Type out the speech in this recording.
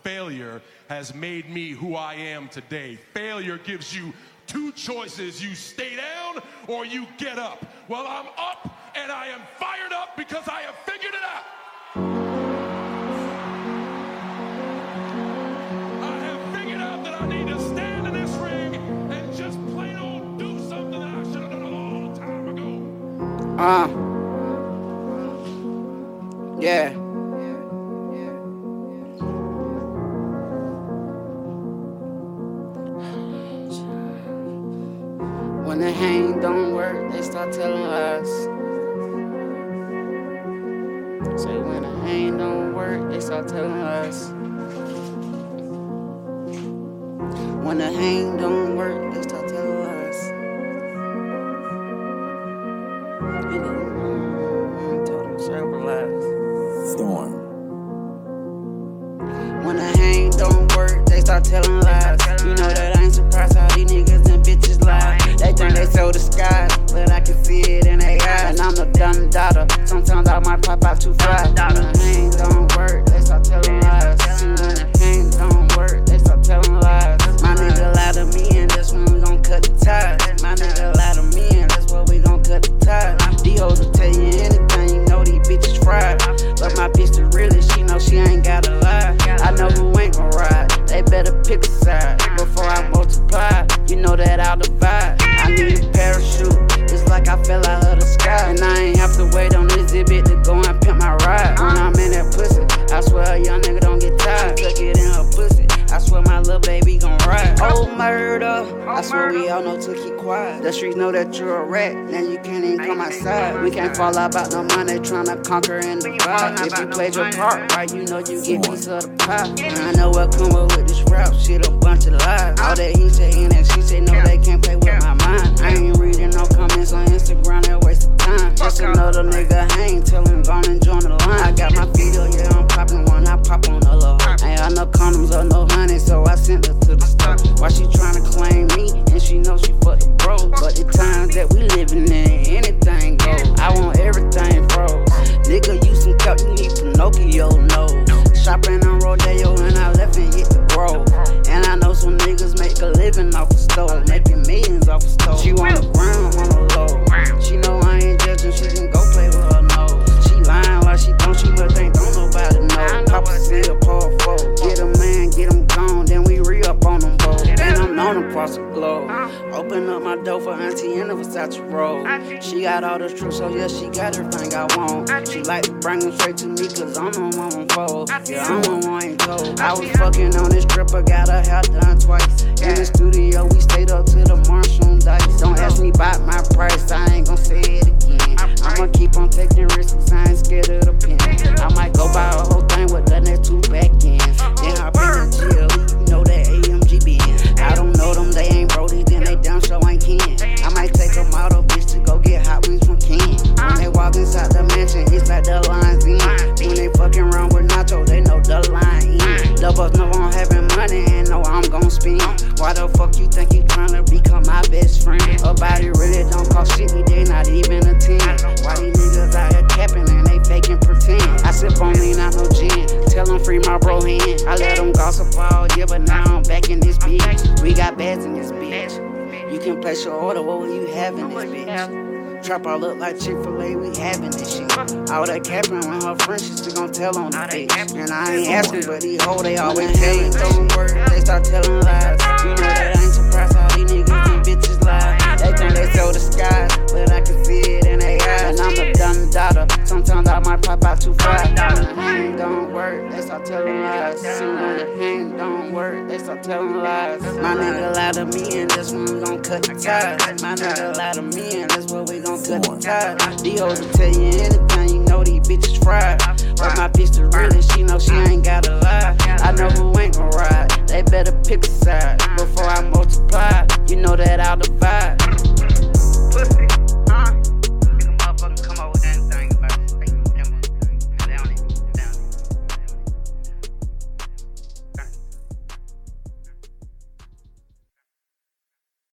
failure has made me who I am today. Failure gives you two choices. You stay down or you get up. Well, I'm up and I am fired up because I have figured it out. I have figured out that I need to stand in this ring and just plain old do something that I should have done a long time ago. Yeah. When the hang don't work, they start telling lies. Say when the hang don't work, they start telling lies. When the hang don't work, they start telling lies. You know, told them several lies. Storm. When the hang don't work, they start telling lies. You know that I ain't surprised how these niggas and bitches lie. They think they sold the sky, but I can see it in their eyes. And I'm the dumb daughter, sometimes I might pop out too fast. When the hang don't work, they start telling lies. See, when the hang don't work, they start telling lies. My nigga lie to me and that's when we gon' cut the ties. My nigga lie to me and that's when we gon' cut the ties. These hoes will tell you anything, you know these bitches fried. But my bitch the realest, she know she ain't gotta lie. I know who ain't gon' ride, they better pick a side. Before I multiply, you know that I'll divide. I need a parachute, it's like I fell out of the sky. And I ain't have to wait on this exhibit to go and pimp my ride. When I'm in that pussy, I swear a young nigga don't get tired. Tuck it in her pussy, I swear my little baby gon' ride. Oh, murder, I swear we all know to keep quiet. The streets know that you're a rat, now you can't even come outside. We can't fall out about no money, tryna conquer and divide. If you played your part right, you know you get piece of the pie. And I know what come up with this rap shit, a bunch of lies. All that he say and that she say, no, they can't play with my mind. I ain't reading no comments on Instagram, that waste of time. Just another nigga hang, tell him gone and join the line. I got my feet up, yeah, I'm popping one, I pop on the low. Ain't got no condoms or no honey, so I sent her to the store. Why she tryna claim me, and she know she fucked the bro. But the times that we living in, anything goes. I want everything froze. Nigga, you some cup, you need Pinocchio nose. Shopping on Rodeo and I left and hit the grove. And I know some niggas make a living off the store, making millions off the store. She on the ground, on the low. She know I ain't judging, she can go play with her nose. She lying like she must think don't nobody know. Papa see a poor foe. Get a man, get him gone, then we re-up on them both. And I'm known across the globe. Open up my door for auntie in the Versace robe. She got all the truth, so yeah, she got everything I want. She like to bring them straight to me, cause I'm the one on fold. Yeah, I'm the one ain't told. I was fucking on this stripper, got her hair done twice. In the studio, we stayed up to the Marshall dice. Don't ask me about my price, I ain't gon' say it again. I'ma keep on taking risks, cause I ain't scared of the pen. I might go buy a whole thing with the next two back ends. Then hop in the GLE, you know that AMG Benz. I don't know them, they ain't Brody, then they down so ain't Ken. I might take them out of bitch to go get hot wings from Ken. When they walk inside the mansion, it's like the line's in. When they fucking around with Nacho, they know the line in. Doubles know I'm having money and know I'm gon' spend. Why the fuck you think you tryna become my best friend? A body really don't cost shit, they not even a 10. Why these niggas out here capping and they faking pretend? I sip on lean, not no gin. Tell them free my bro hand. I let them gossip all year, but now I'm back in this bitch. We got bads in this bitch. You can place your order, what will you have in this bitch? Trap all look like Chick-fil-A, we having this shit. All that capping when her friends, she still gon' tell on the bitch. And I ain't asking, but these hoes, they always telling. Don't work, they start telling lies. You know that I ain't surprised how these niggas and bitches lie. They think they sold the sky, but I can see it in their eyes. And I'm the dumb daughter, sometimes I might pop out too fast. When the hang don't work, they start telling lies. See, when the hang don't work, they start telling lies. My nigga lie to me and that's when we gon' cut the ties. My nigga lie to me and that's when we gon' cut the ties. These hoes will tell you anything, you know these bitches fried. But my bitch the realest, she know she ain't gotta lie. I know who ain't gon' ride, they better pick a side. Before I multiply, you know that I'll divide. Pussy.